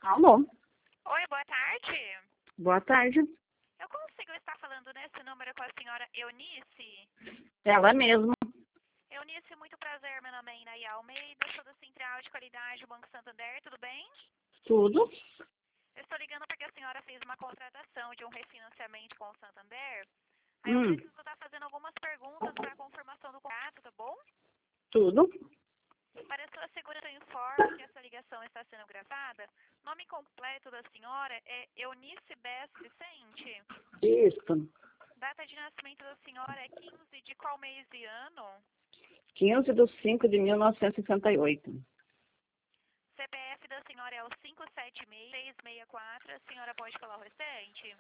Alô, Oi, boa tarde. boa tarde. Eu consigo estar falando nesse número com a senhora Eunice? Ela mesma. Eunice, muito prazer. Meu nome é Inaí Almeida, sou da Central de Qualidade do Banco Santander, tudo bem? Tudo. Eu estou ligando porque a senhora fez uma contratação de um refinanciamento com o Santander. Aí eu Hum, preciso estar fazendo algumas perguntas para a confirmação do contrato, tá bom? tudo. Para sua segurança, eu informo que essa ligação está sendo gravada. Nome completo da senhora é Eunice Bess Vicente. Isso. Data de nascimento da senhora é 15 de qual mês e ano? 15/5/1968. CPF da senhora é o 576-664. A senhora pode falar o restante?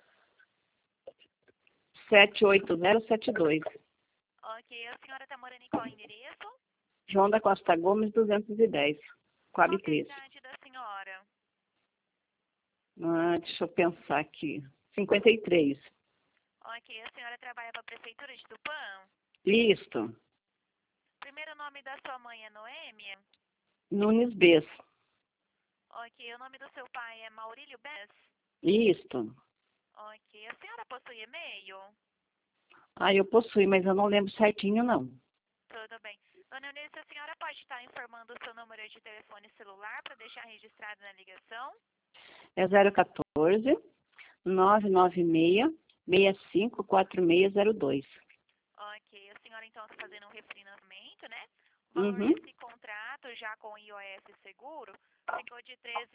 78072. Ok. A senhora está morando em qual endereço? João da Costa Gomes, 210. Coab Qual que é a 3. idade da senhora? Deixa eu pensar aqui. 53. Ok. A senhora trabalha para a Prefeitura de Tupã? Isto. Primeiro nome da sua mãe é Noêmia? Nunes Bess. Ok. O nome do seu pai é Maurílio Bess? Isto. Ok. A senhora possui e-mail? Eu possuí, mas eu não lembro certinho, não. Tudo bem. Dona Eunice, a senhora pode estar informando o seu número de telefone celular para deixar registrado na ligação? É 014 996 654602. Ok. A senhora então está fazendo um refinanciamento, né? O valor Uhum. desse contrato, já com o IOF seguro, ficou de R$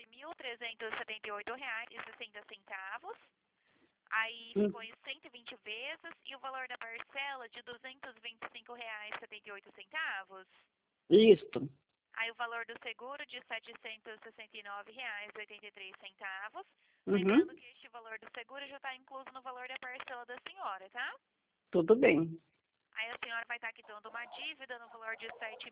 13.378,60. Aí Hum. ficou em 120 vezes e o valor da parcela de R$ 225,78. Isto. Aí o valor do seguro de R$ 769,83. Uhum. Lembrando que este valor do seguro já está incluso no valor da parcela da senhora, tá? Tudo bem. Aí a senhora vai estar quitando uma dívida no valor de R$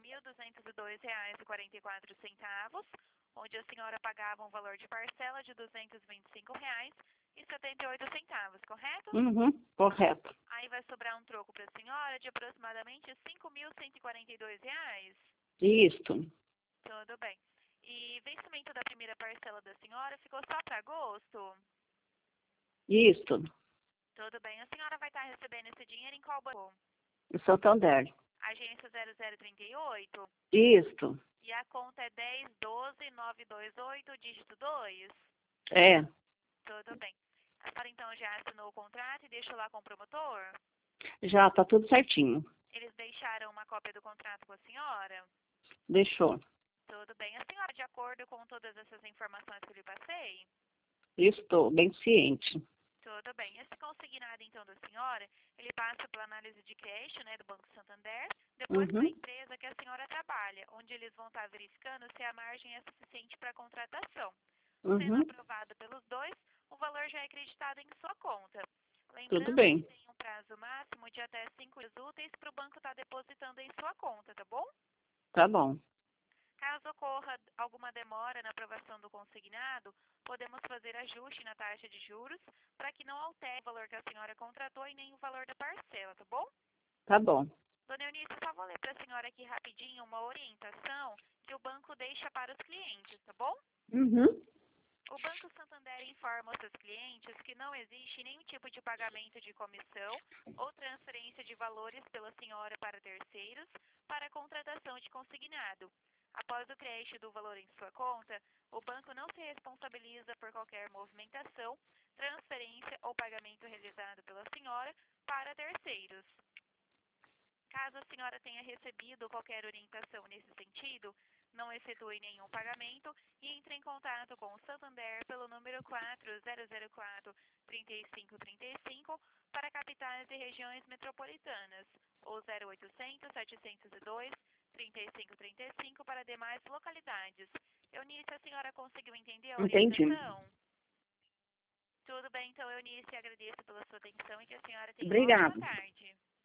7.202,44, onde a senhora pagava um valor de parcela de R$ 225,78, correto? Uhum. Correto. Aí vai sobrar um troco para a senhora de aproximadamente R$ 5.142. Isto. Tudo bem. E vencimento da primeira parcela da senhora ficou só para agosto? Isto. Tudo bem. A senhora vai estar recebendo esse dinheiro em qual banco? Em Santander. Agência 0038? Isto. E a conta é 1012-928, dígito 2? É. Tudo bem. A senhora então já assinou o contrato e deixou lá com o promotor? Já tá tudo certinho. Eles deixaram uma cópia do contrato com a senhora? Deixou. Tudo bem. A senhora, de acordo com todas essas informações que eu lhe passei? Estou bem ciente. Tudo bem. Esse consignado, então, da senhora, ele passa pela análise de crédito, né, do Banco Santander, depois para a Uhum. empresa que a senhora trabalha, onde eles vão estar verificando se a margem é suficiente para a contratação. Sendo Uhum. aprovado pelos dois, o valor já é acreditado em sua conta. Tudo Lembrando que bem. tem um prazo máximo de até 5 dias úteis para o banco estar depositando em sua conta, tá bom? Tá bom. Caso ocorra alguma demora na aprovação do consignado, podemos fazer ajuste na taxa de juros para que não altere o valor que a senhora contratou e nem o valor da parcela, tá bom? Tá bom. Dona Eunice, só vou ler para a senhora aqui rapidinho uma orientação que o banco deixa para os clientes, tá bom? Uhum. O Banco Santander informa aos seus clientes que não existe nenhum tipo de pagamento de comissão ou transferência de valores pela senhora para terceiros para a contratação de consignado. Após o crédito do valor em sua conta, o banco não se responsabiliza por qualquer movimentação, transferência ou pagamento realizado pela senhora para terceiros. Caso a senhora tenha recebido qualquer orientação nesse sentido, não efetue nenhum pagamento e entre em contato com o Santander pelo número 4004-3535 para capitais e regiões metropolitanas ou 0800-702-3535 para demais localidades. Eunice, a senhora conseguiu entender a Entendi. orientação? Tudo bem, então, Eunice, agradeço pela sua atenção e que a senhora tenha uma ótima Obrigada. tarde.